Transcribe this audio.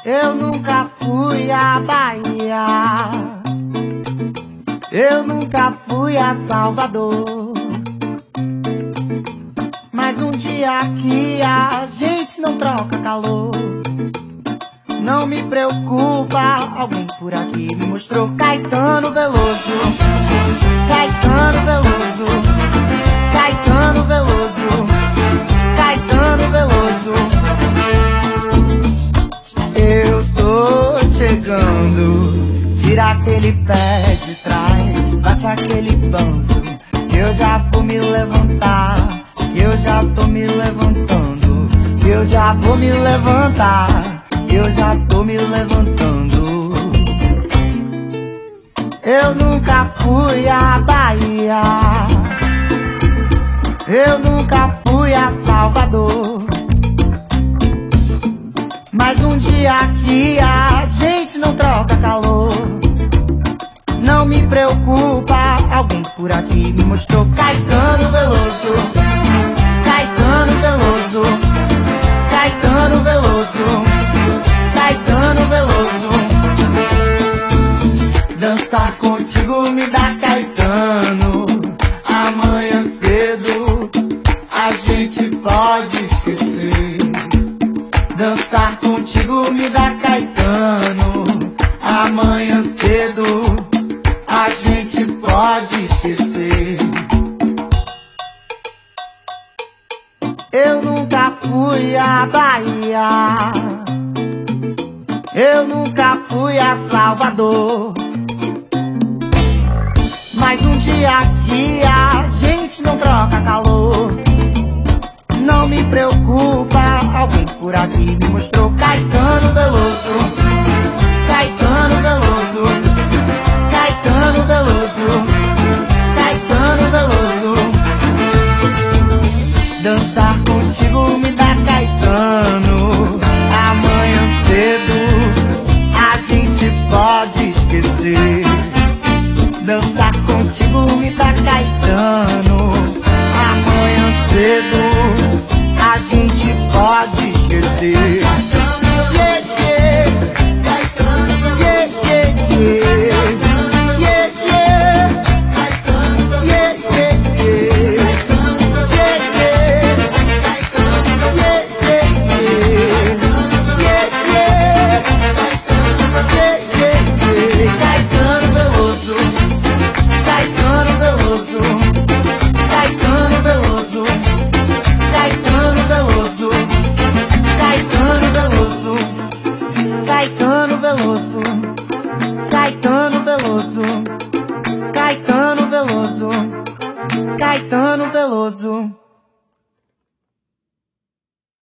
Eu nunca fui à Bahia, eu nunca fui a Salvador, mas um dia aqui a gente não troca calor. Não me preocupa, alguém por aqui me mostrou Caetano Veloso, Caetano Veloso, Caetano Veloso, Caetano Veloso. Eu tô chegando, tira aquele pé de trás, bate aquele banzo, que eu já vou me levantar, que eu já tô me levantando, que eu já vou me levantar, que eu já tô me levantando. Eu nunca fui à Bahia, eu nunca fui a Salvador, mas um dia aqui a gente não troca calor. Não me preocupa, alguém por aqui me mostrou Caetano Veloso, Caetano Veloso, Caetano Veloso, Caetano Veloso. Dançar contigo me dá Caetano, amanhã cedo a gente pode esquecer. Dançar contigo me dá Caetano, amanhã cedo a gente pode esquecer. Eu nunca fui à Bahia, eu nunca fui a Salvador, mas um dia aqui a gente não troca calor. Não me preocupa, alguém por aqui me mostrou Caetano Veloso, Caetano Veloso, Caetano Veloso, Caetano Veloso. Dançar contigo me dá Caetano, amanhã cedo a gente pode esquecer. Dançar contigo me dá Caetano, amanhã cedo a gente pode esquecer. Caetano Veloso, Caetano Veloso, Caetano Veloso, Caetano Veloso.